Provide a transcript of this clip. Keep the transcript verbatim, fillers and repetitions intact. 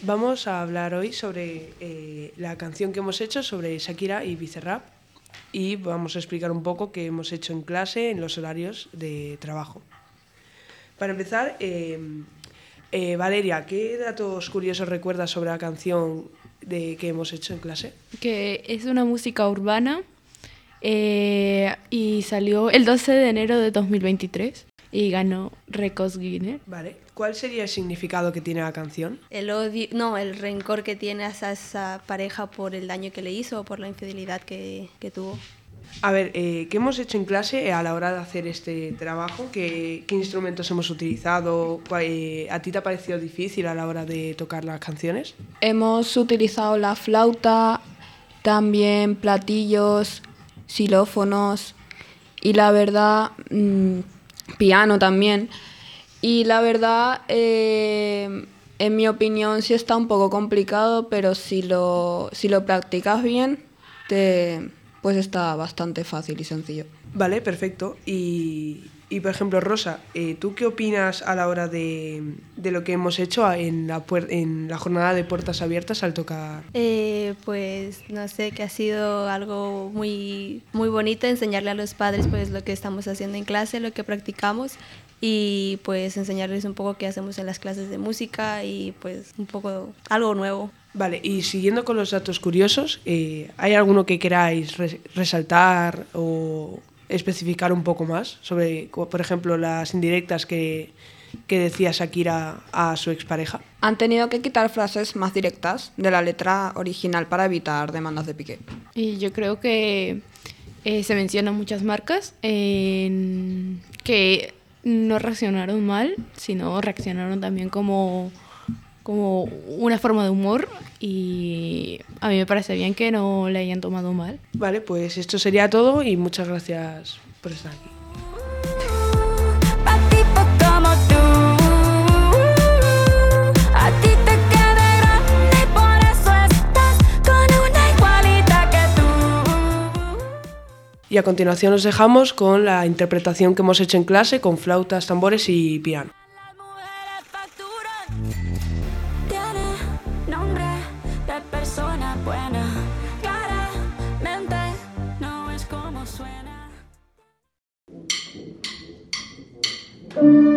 Vamos a hablar hoy sobre eh, la canción que hemos hecho sobre Shakira y Bizarrap y vamos a explicar un poco qué hemos hecho en clase en los horarios de trabajo. Para empezar, eh, eh, Valeria, ¿qué datos curiosos recuerdas sobre la canción de, que hemos hecho en clase? Que es una música urbana eh, y salió el doce de enero de dos mil veintitrés y ganó Récords Guinness. Vale. ¿Cuál sería el significado que tiene la canción? El odio, no, el rencor que tiene hacia esa pareja por el daño que le hizo o por la infidelidad que, que tuvo. A ver, eh, ¿qué hemos hecho en clase a la hora de hacer este trabajo? ¿Qué, qué instrumentos hemos utilizado? Eh, ¿A ti te ha parecido difícil a la hora de tocar las canciones? Hemos utilizado la flauta, también platillos, xilófonos y la verdad, mmm, piano también. Y la verdad, eh, en mi opinión, sí está un poco complicado, pero si lo, si lo practicas bien, te, pues está bastante fácil y sencillo. Vale, perfecto. Y, y por ejemplo, Rosa, eh, ¿tú qué opinas a la hora de, de lo que hemos hecho en la, puer- en la jornada de puertas abiertas al tocar? Eh, pues no sé, que ha sido algo muy, muy bonito enseñarle a los padres pues lo que estamos haciendo en clase, lo que practicamos. Y pues enseñarles un poco qué hacemos en las clases de música y pues un poco algo nuevo. Vale, y siguiendo con los datos curiosos, eh, ¿hay alguno que queráis re- resaltar o especificar un poco más sobre, por ejemplo, las indirectas que, que decía Shakira a su expareja? Han tenido que quitar frases más directas de la letra original para evitar demandas de Piqué. Y yo creo que eh, se mencionan muchas marcas eh, que no reaccionaron mal, sino reaccionaron también como, como una forma de humor y a mí me parece bien que no le hayan tomado mal. Vale, pues esto sería todo y muchas gracias por estar aquí. Y a continuación os dejamos con la interpretación que hemos hecho en clase con flautas, tambores y piano. Tiene nombre de persona buena, claramente no es como suena.